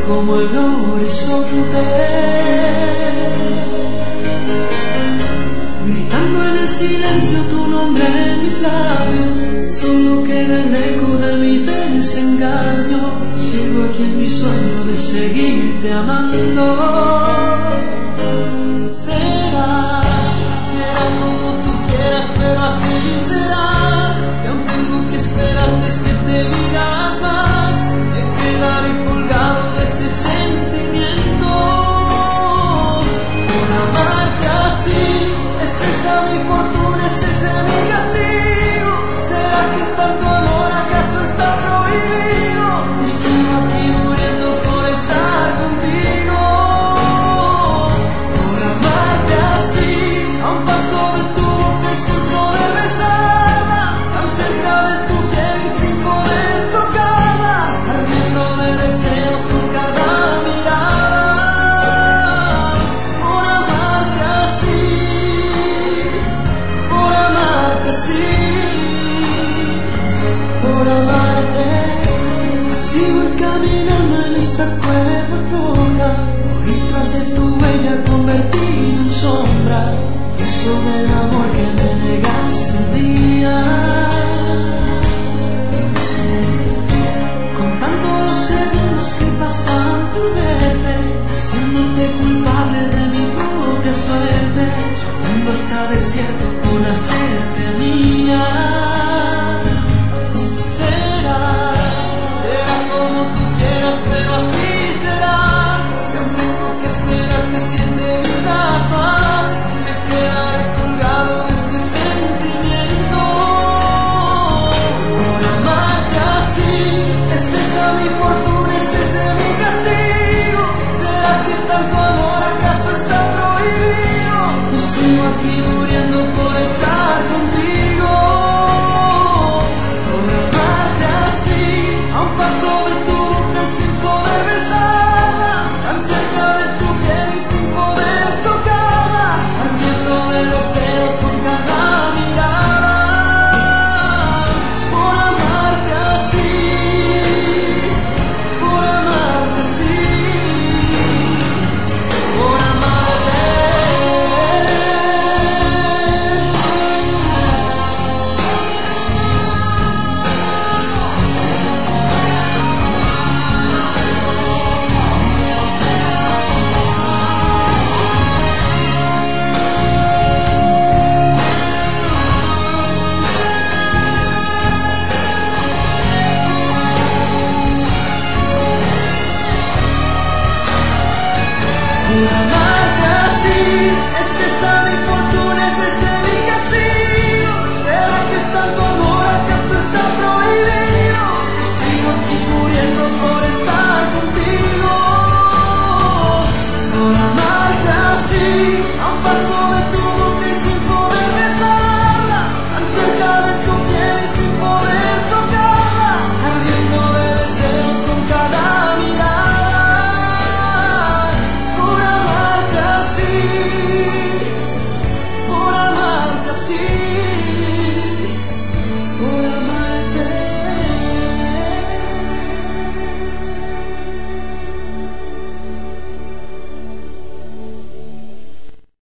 como el horizonte, gritando en el silencio tu nombre en mis labios. Solo queda el eco de mi desengaño. Sigo aquí en mi sueño de seguirte amando. Será como tú quieras, pero así será. Si aún tengo que esperarte 7 vidas más, me quedaré colgado de este sentimiento. Por amarte así, es esa mi fortuna, es ese mi castigo. ¿Será que tanto amor acaso está prohibido? Yo sigo aquí muriendo por estar contigo. Por amarte así, a un paso de tu boca y sin poder besarla, tan cerca de tu piel y sin poder tocarla, ardiendo de deseos con cada mirada. Por amarte así, por amarte así, por amarte. Así voy caminando en esta cuerda floja, voy tras de tu huella convertido en sombra, preso del amor que me negaste un día. Contando los segundos que pasan por verte, haciéndote culpable de mi propia suerte, soñando hasta despierto con hacerte mía.